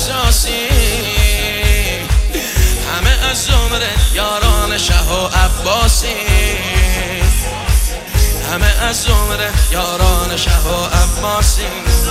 احساسی، همه از زمره یاران شه و عباسی، همه از زمره یاران شه و عباسی.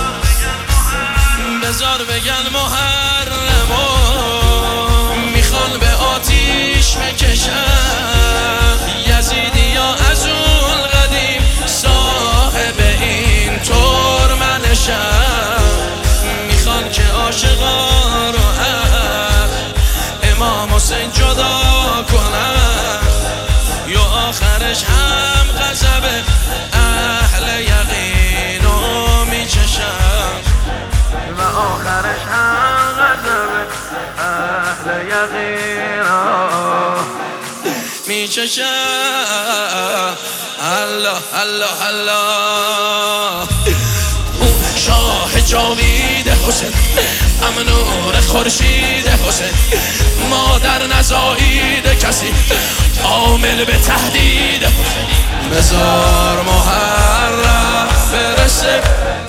بذار بگن محرمو میخوان به آتیش بکشن، یزیدی یا از اون قدیم صاحب این ترمنشن، میخوان که عاشقا رو از امام حسین جدا کنن، یا آخرش هم غضب اهل یقین رو میچشن، و آخرش هم غضب اهل یقین رو میچشن. الله الله الله. اون شاه جاوید حسین، امنور خورشید حسین، مادر نزایید کسی عامل به تهدید حسین. بذار محرم برسه